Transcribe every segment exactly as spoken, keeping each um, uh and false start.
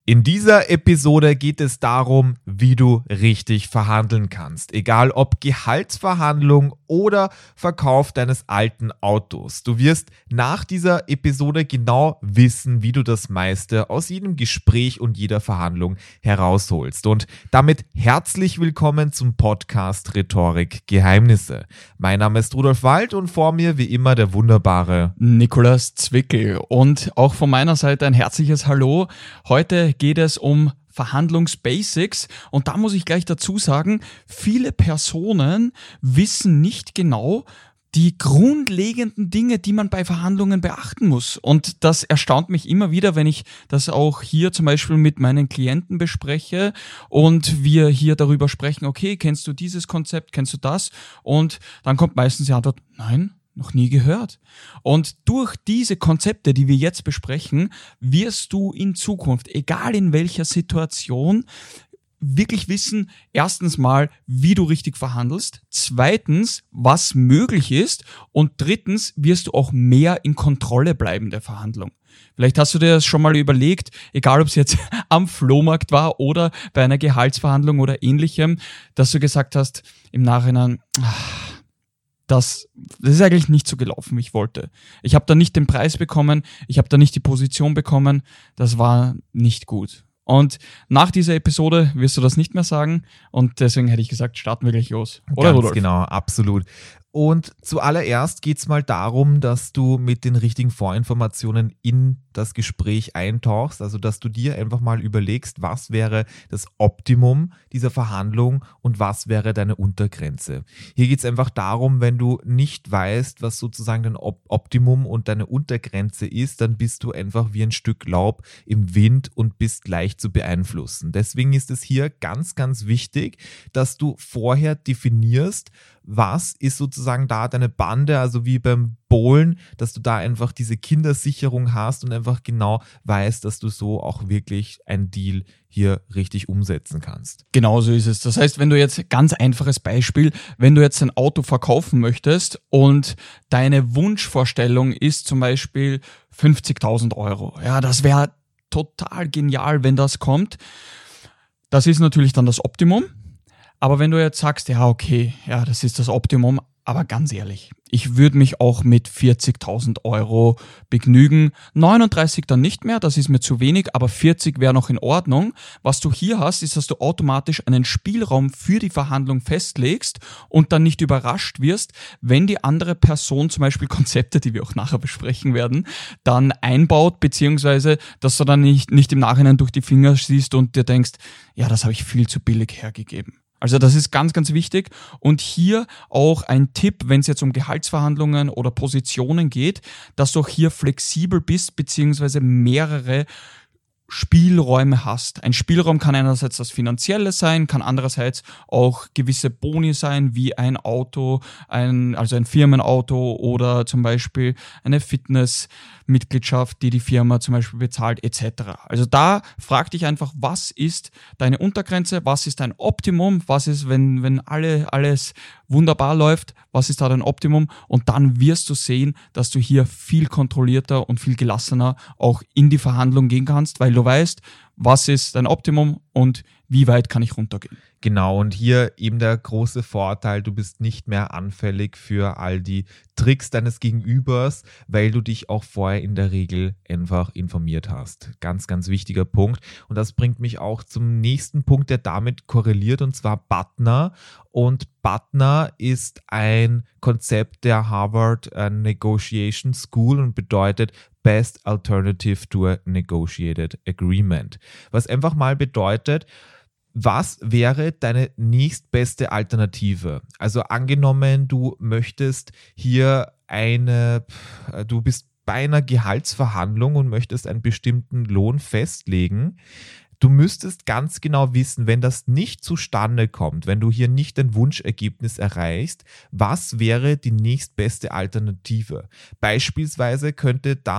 In dieser Episode geht es darum, wie du richtig verhandeln kannst. Egal ob Gehaltsverhandlung oder Verkauf deines alten Autos. Du wirst nach dieser Episode genau wissen, wie du das meiste aus jedem Gespräch und jeder Verhandlung herausholst. Und damit herzlich willkommen zum Podcast Rhetorik Geheimnisse. Mein Name ist Rudolf Wald und vor mir wie immer der wunderbare Nikolaus Zwickel. Und auch von meiner Seite ein herzliches Hallo. Heute geht es um Verhandlungsbasics und da muss ich gleich dazu sagen, viele Personen wissen nicht genau die grundlegenden Dinge, die man bei Verhandlungen beachten muss. Und das erstaunt mich immer wieder, wenn ich das auch hier zum Beispiel mit meinen Klienten bespreche und wir hier darüber sprechen, okay, kennst du dieses Konzept, kennst du das? Und dann kommt meistens die Antwort, nein, noch nie gehört. Und durch diese Konzepte, die wir jetzt besprechen, wirst du in Zukunft, egal in welcher Situation, wirklich wissen, erstens mal, wie du richtig verhandelst, zweitens, was möglich ist und drittens wirst du auch mehr in Kontrolle bleiben der Verhandlung. Vielleicht hast du dir das schon mal überlegt, egal ob es jetzt am Flohmarkt war oder bei einer Gehaltsverhandlung oder ähnlichem, dass du gesagt hast im Nachhinein, ach, Das, das ist eigentlich nicht so gelaufen, wie ich wollte. Ich habe da nicht den Preis bekommen, ich habe da nicht die Position bekommen, das war nicht gut. Und nach dieser Episode wirst du das nicht mehr sagen und deswegen hätte ich gesagt, starten wir gleich los. Oder, Ganz Rudolf? genau, absolut. Und zuallererst geht es mal darum, dass du mit den richtigen Vorinformationen in das Gespräch eintauchst, also dass du dir einfach mal überlegst, was wäre das Optimum dieser Verhandlung und was wäre deine Untergrenze. Hier geht es einfach darum, wenn du nicht weißt, was sozusagen dein Op- Optimum und deine Untergrenze ist, dann bist du einfach wie ein Stück Laub im Wind und bist leicht zu beeinflussen. Deswegen ist es hier ganz, ganz wichtig, dass du vorher definierst, was ist sozusagen da deine Bande, also wie beim Bowlen, dass du da einfach diese Kindersicherung hast und einfach genau weißt, dass du so auch wirklich ein Deal hier richtig umsetzen kannst. Genau so ist es. Das heißt, wenn du jetzt, ganz einfaches Beispiel, wenn du jetzt ein Auto verkaufen möchtest und deine Wunschvorstellung ist zum Beispiel fünfzigtausend Euro. Ja, das wäre total genial, wenn das kommt. Das ist natürlich dann das Optimum. Aber wenn du jetzt sagst, ja okay, ja, das ist das Optimum, aber ganz ehrlich, ich würde mich auch mit vierzigtausend Euro begnügen. neununddreißig dann nicht mehr, das ist mir zu wenig, aber vierzig wäre noch in Ordnung. Was du hier hast, ist, dass du automatisch einen Spielraum für die Verhandlung festlegst und dann nicht überrascht wirst, wenn die andere Person zum Beispiel Konzepte, die wir auch nachher besprechen werden, dann einbaut, beziehungsweise, dass du dann nicht, nicht im Nachhinein durch die Finger siehst und dir denkst, ja, das habe ich viel zu billig hergegeben. Also das ist ganz, ganz wichtig und hier auch ein Tipp, wenn es jetzt um Gehaltsverhandlungen oder Positionen geht, dass du auch hier flexibel bist beziehungsweise mehrere Spielräume hast. Ein Spielraum kann einerseits das Finanzielle sein, kann andererseits auch gewisse Boni sein, wie ein Auto, ein, also ein Firmenauto oder zum Beispiel eine Fitnessmitgliedschaft, die die Firma zum Beispiel bezahlt, et cetera. Also da frag dich einfach, was ist deine Untergrenze, was ist dein Optimum, was ist, wenn, wenn alle, alles wunderbar läuft, was ist da dein Optimum und dann wirst du sehen, dass du hier viel kontrollierter und viel gelassener auch in die Verhandlung gehen kannst, weil du weißt, was ist dein Optimum und wie weit kann ich runtergehen. Genau, und hier eben der große Vorteil, du bist nicht mehr anfällig für all die Tricks deines Gegenübers, weil du dich auch vorher in der Regel einfach informiert hast. Ganz, ganz wichtiger Punkt. Und das bringt mich auch zum nächsten Punkt, der damit korreliert, und zwar BATNA. Und BATNA ist ein Konzept der Harvard Negotiation School und bedeutet Best Alternative to a Negotiated Agreement. Was einfach mal bedeutet, was wäre deine nächstbeste Alternative? Also angenommen, du möchtest hier eine, du bist bei einer Gehaltsverhandlung und möchtest einen bestimmten Lohn festlegen. Du müsstest ganz genau wissen, wenn das nicht zustande kommt, wenn du hier nicht ein Wunschergebnis erreichst, was wäre die nächstbeste Alternative? Beispielsweise könnte das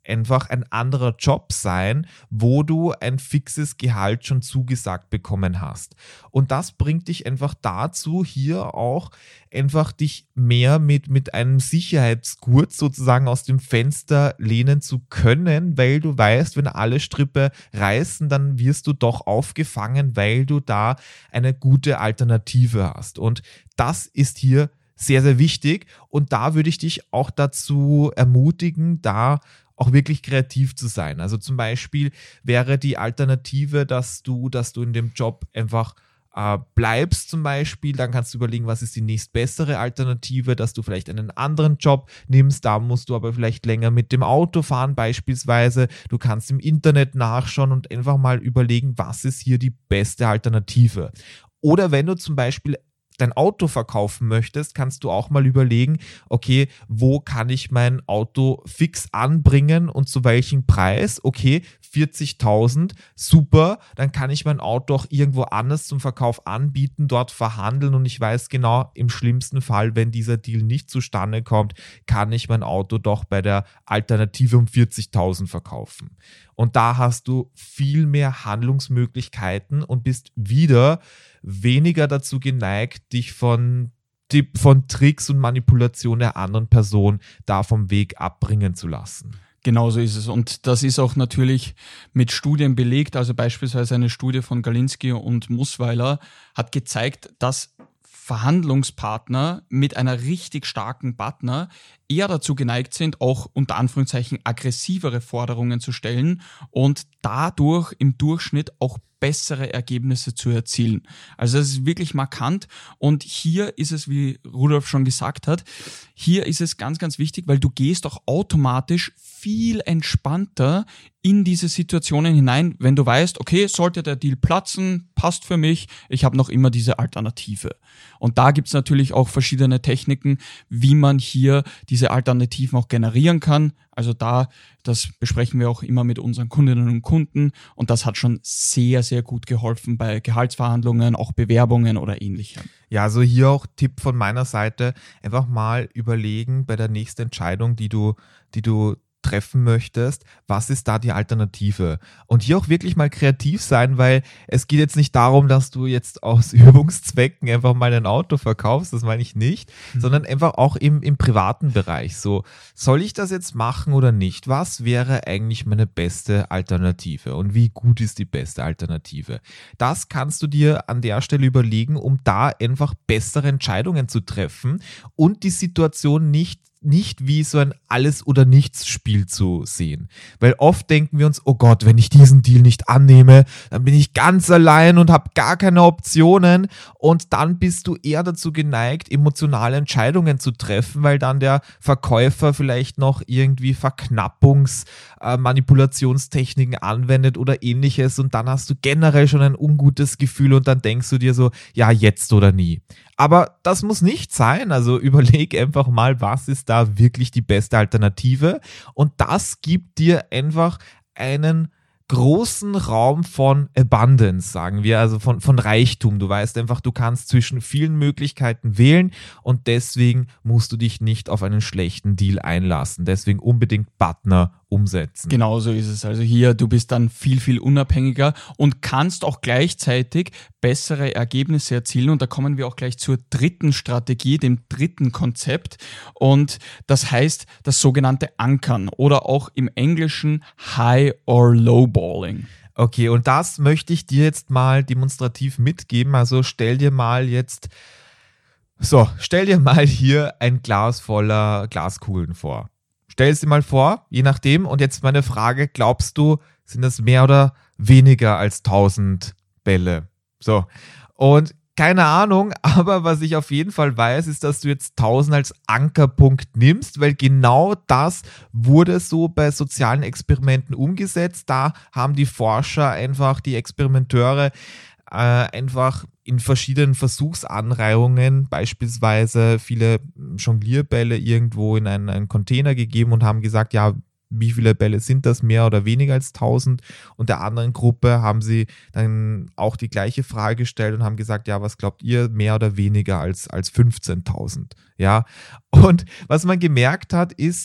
einfach ein anderer Job sein, wo du ein fixes Gehalt schon zugesagt bekommen hast. Und das bringt dich einfach dazu, hier auch einfach dich mehr mit, mit einem Sicherheitsgurt sozusagen aus dem Fenster lehnen zu können, weil du weißt, wenn alle Strippe reißen, dann wirst du doch aufgefangen, weil du da eine gute Alternative hast. Und das ist hier sehr, sehr wichtig. Und da würde ich dich auch dazu ermutigen, da auch wirklich kreativ zu sein. Also zum Beispiel wäre die Alternative, dass du, dass du in dem Job einfach äh, bleibst zum Beispiel, dann kannst du überlegen, was ist die nächstbessere Alternative, dass du vielleicht einen anderen Job nimmst, da musst du aber vielleicht länger mit dem Auto fahren beispielsweise, du kannst im Internet nachschauen und einfach mal überlegen, was ist hier die beste Alternative. Oder wenn du zum Beispiel dein Auto verkaufen möchtest, kannst du auch mal überlegen, okay, wo kann ich mein Auto fix anbringen und zu welchem Preis? Okay, vierzigtausend, super, dann kann ich mein Auto auch irgendwo anders zum Verkauf anbieten, dort verhandeln und ich weiß genau, im schlimmsten Fall, wenn dieser Deal nicht zustande kommt, kann ich mein Auto doch bei der Alternative um vierzigtausend verkaufen. Und da hast du viel mehr Handlungsmöglichkeiten und bist wieder weniger dazu geneigt, dich von, von Tricks und Manipulation der anderen Person da vom Weg abbringen zu lassen. Genauso ist es. Und das ist auch natürlich mit Studien belegt. Also beispielsweise eine Studie von Galinski und Musweiler hat gezeigt, dass Verhandlungspartner mit einer richtig starken Partner eher dazu geneigt sind, auch unter Anführungszeichen aggressivere Forderungen zu stellen und dadurch im Durchschnitt auch bessere Ergebnisse zu erzielen. Also das ist wirklich markant und hier ist es, wie Rudolf schon gesagt hat, hier ist es ganz, ganz wichtig, weil du gehst auch automatisch viel entspannter in diese Situationen hinein, wenn du weißt, okay, sollte der Deal platzen, passt für mich, ich habe noch immer diese Alternative. Und da gibt's natürlich auch verschiedene Techniken, wie man hier diese Alternativen auch generieren kann. Also da, das besprechen wir auch immer mit unseren Kundinnen und Kunden und das hat schon sehr, sehr gut geholfen bei Gehaltsverhandlungen, auch Bewerbungen oder ähnlichem. Ja, also hier auch Tipp von meiner Seite, einfach mal überlegen bei der nächsten Entscheidung, die du, die du treffen möchtest, was ist da die Alternative? Und hier auch wirklich mal kreativ sein, weil es geht jetzt nicht darum, dass du jetzt aus Übungszwecken einfach mal ein Auto verkaufst, das meine ich nicht, mhm. sondern einfach auch im, im privaten Bereich. So, soll ich das jetzt machen oder nicht? Was wäre eigentlich meine beste Alternative? Und wie gut ist die beste Alternative? Das kannst du dir an der Stelle überlegen, um da einfach bessere Entscheidungen zu treffen und die Situation nicht nicht wie so ein Alles-oder-Nichts-Spiel zu sehen. Weil oft denken wir uns, oh Gott, wenn ich diesen Deal nicht annehme, dann bin ich ganz allein und habe gar keine Optionen und dann bist du eher dazu geneigt, emotionale Entscheidungen zu treffen, weil dann der Verkäufer vielleicht noch irgendwie Verknappungs-, äh, Manipulationstechniken anwendet oder ähnliches und dann hast du generell schon ein ungutes Gefühl und dann denkst du dir so, ja, jetzt oder nie. Aber das muss nicht sein, also überleg einfach mal, was ist da wirklich die beste Alternative und das gibt dir einfach einen großen Raum von Abundance, sagen wir, also von, von Reichtum. Du weißt einfach, du kannst zwischen vielen Möglichkeiten wählen und deswegen musst du dich nicht auf einen schlechten Deal einlassen. Deswegen unbedingt Partner umsetzen. Genau so ist es. Also hier, du bist dann viel, viel unabhängiger und kannst auch gleichzeitig bessere Ergebnisse erzielen. Und da kommen wir auch gleich zur dritten Strategie, dem dritten Konzept. Und das heißt das sogenannte Ankern oder auch im Englischen High or Low Balling. Okay, und das möchte ich dir jetzt mal demonstrativ mitgeben. Also stell dir mal jetzt, so, stell dir mal hier ein Glas voller Glaskugeln vor. Stell es dir mal vor, je nachdem. Und jetzt meine Frage, glaubst du, sind das mehr oder weniger als tausend Bälle? So, und keine Ahnung, aber was ich auf jeden Fall weiß, ist, dass du jetzt tausend als Ankerpunkt nimmst, weil genau das wurde so bei sozialen Experimenten umgesetzt. Da haben die Forscher einfach, die Experimenteure, äh, einfach in verschiedenen Versuchsanreihungen beispielsweise viele Jonglierbälle irgendwo in einen, einen Container gegeben und haben gesagt, ja, wie viele Bälle sind das, mehr oder weniger als tausend? Und der anderen Gruppe haben sie dann auch die gleiche Frage gestellt und haben gesagt, ja, was glaubt ihr, mehr oder weniger als, als fünfzehntausend? Ja, und was man gemerkt hat, ist,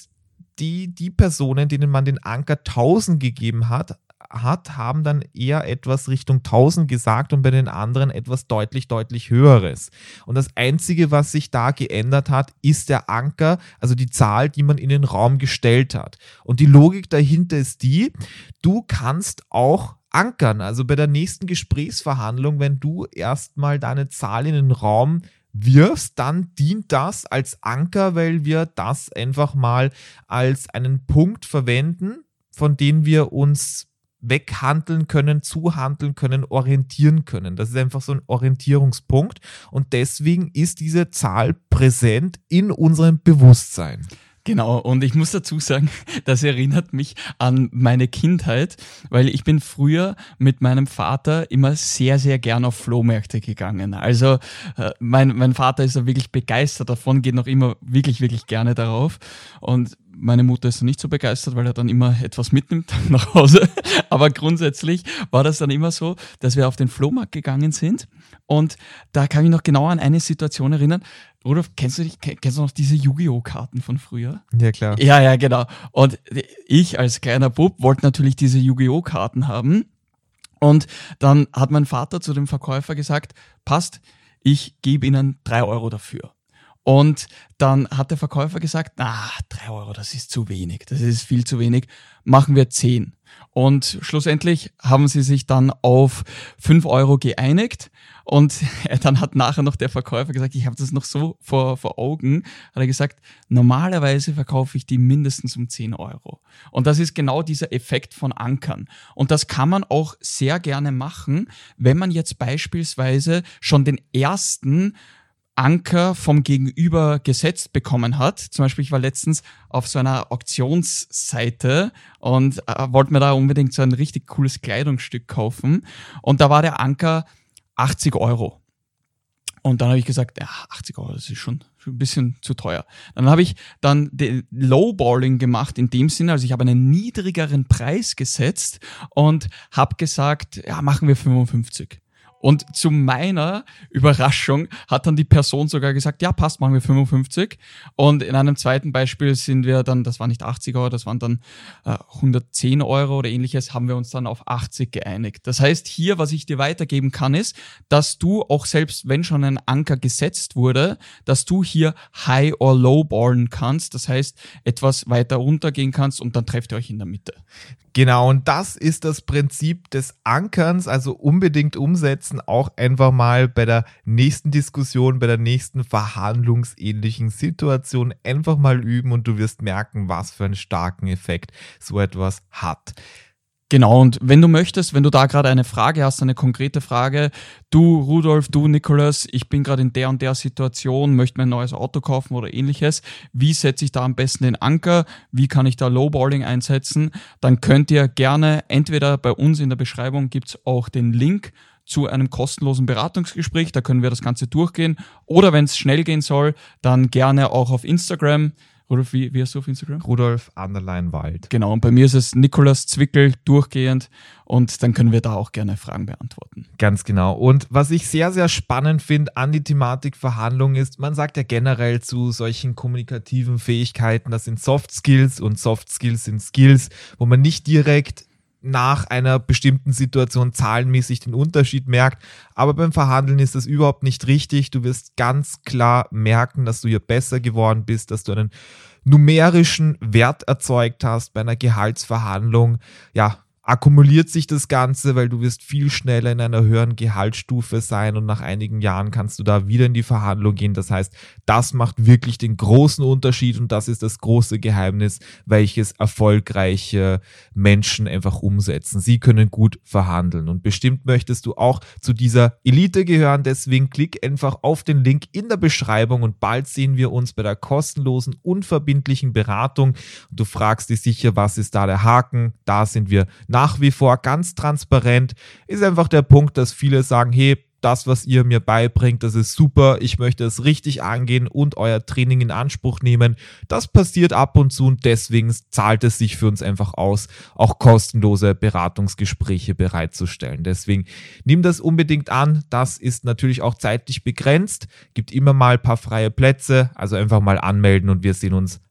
die, die Personen, denen man den Anker tausend gegeben hat, hat, haben dann eher etwas Richtung tausend gesagt und bei den anderen etwas deutlich, deutlich Höheres. Und das Einzige, was sich da geändert hat, ist der Anker, also die Zahl, die man in den Raum gestellt hat. Und die Logik dahinter ist die, du kannst auch ankern. Also bei der nächsten Gesprächsverhandlung, wenn du erstmal deine Zahl in den Raum wirfst, dann dient das als Anker, weil wir das einfach mal als einen Punkt verwenden, von dem wir uns weghandeln können, zuhandeln können, orientieren können. Das ist einfach so ein Orientierungspunkt und deswegen ist diese Zahl präsent in unserem Bewusstsein. Genau, und ich muss dazu sagen, das erinnert mich an meine Kindheit, weil ich bin früher mit meinem Vater immer sehr, sehr gern auf Flohmärkte gegangen. Also äh, mein, mein Vater ist ja wirklich begeistert davon, geht noch immer wirklich, wirklich gerne darauf und meine Mutter ist nicht so begeistert, weil er dann immer etwas mitnimmt nach Hause. Aber grundsätzlich war das dann immer so, dass wir auf den Flohmarkt gegangen sind. Und da kann ich mich noch genau an eine Situation erinnern. Rudolf, kennst du, dich, kennst du noch diese Yu-Gi-Oh! Karten von früher? Ja, klar. Ja, ja, genau. Und ich als kleiner Bub wollte natürlich diese Yu-Gi-Oh! Karten haben. Und dann hat mein Vater zu dem Verkäufer gesagt, passt, ich gebe Ihnen drei Euro dafür. Und dann hat der Verkäufer gesagt, na, drei Euro, das ist zu wenig, das ist viel zu wenig, machen wir zehn. Und schlussendlich haben sie sich dann auf fünf Euro geeinigt und dann hat nachher noch der Verkäufer gesagt, ich habe das noch so vor, vor Augen, hat er gesagt, normalerweise verkaufe ich die mindestens um zehn Euro. Und das ist genau dieser Effekt von Ankern. Und das kann man auch sehr gerne machen, wenn man jetzt beispielsweise schon den ersten Anker vom Gegenüber gesetzt bekommen hat. Zum Beispiel, ich war letztens auf so einer Auktionsseite und äh, wollte mir da unbedingt so ein richtig cooles Kleidungsstück kaufen. Und da war der Anker achtzig Euro. Und dann habe ich gesagt, ja, achtzig Euro, das ist schon, schon ein bisschen zu teuer. Dann habe ich dann den Lowballing gemacht in dem Sinne, also ich habe einen niedrigeren Preis gesetzt und habe gesagt, ja, machen wir fünfundfünfzig. Und zu meiner Überraschung hat dann die Person sogar gesagt, ja, passt, machen wir fünfundfünfzig. Und in einem zweiten Beispiel sind wir dann, das war nicht achtzig Euro, das waren dann äh, hundertzehn Euro oder ähnliches, haben wir uns dann auf achtzig geeinigt. Das heißt, hier, was ich dir weitergeben kann, ist, dass du auch selbst, wenn schon ein Anker gesetzt wurde, dass du hier High or Low ballen kannst. Das heißt, etwas weiter runtergehen kannst und dann trefft ihr euch in der Mitte. Genau, und das ist das Prinzip des Ankerns, also unbedingt umsetzen, auch einfach mal bei der nächsten Diskussion, bei der nächsten verhandlungsähnlichen Situation einfach mal üben und du wirst merken, was für einen starken Effekt so etwas hat. Genau, und wenn du möchtest, wenn du da gerade eine Frage hast, eine konkrete Frage, du Rudolf, du Nicholas, ich bin gerade in der und der Situation, möchte mir ein neues Auto kaufen oder ähnliches, wie setze ich da am besten den Anker, wie kann ich da Lowballing einsetzen, dann könnt ihr gerne, entweder bei uns in der Beschreibung gibt's auch den Link zu einem kostenlosen Beratungsgespräch, da können wir das Ganze durchgehen, oder wenn es schnell gehen soll, dann gerne auch auf Instagram. Rudolf, wie, wie hast du auf Instagram? Rudolf Underline Wald. Genau, und bei mir ist es Nicholas Zwickel durchgehend und dann können wir da auch gerne Fragen beantworten. Ganz genau. Und was ich sehr, sehr spannend finde an die Thematik Verhandlung ist, man sagt ja generell zu solchen kommunikativen Fähigkeiten, das sind Soft Skills und Soft Skills sind Skills, wo man nicht direkt nach einer bestimmten Situation zahlenmäßig den Unterschied merkt. Aber beim Verhandeln ist das überhaupt nicht richtig. Du wirst ganz klar merken, dass du hier besser geworden bist, dass du einen numerischen Wert erzeugt hast bei einer Gehaltsverhandlung. Ja, akkumuliert sich das Ganze, weil du wirst viel schneller in einer höheren Gehaltsstufe sein und nach einigen Jahren kannst du da wieder in die Verhandlung gehen. Das heißt, das macht wirklich den großen Unterschied und das ist das große Geheimnis, welches erfolgreiche Menschen einfach umsetzen. Sie können gut verhandeln und bestimmt möchtest du auch zu dieser Elite gehören. Deswegen klick einfach auf den Link in der Beschreibung und bald sehen wir uns bei der kostenlosen, unverbindlichen Beratung. Und du fragst dich sicher, was ist da der Haken? Da sind wir nach wie vor ganz transparent, ist einfach der Punkt, dass viele sagen, hey, das, was ihr mir beibringt, das ist super, ich möchte es richtig angehen und euer Training in Anspruch nehmen. Das passiert ab und zu und deswegen zahlt es sich für uns einfach aus, auch kostenlose Beratungsgespräche bereitzustellen. Deswegen nimm das unbedingt an, das ist natürlich auch zeitlich begrenzt, gibt immer mal ein paar freie Plätze, also einfach mal anmelden und wir sehen uns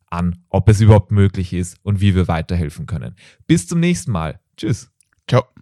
an, ob es überhaupt möglich ist und wie wir weiterhelfen können. Bis zum nächsten Mal. Tschüss. Ciao.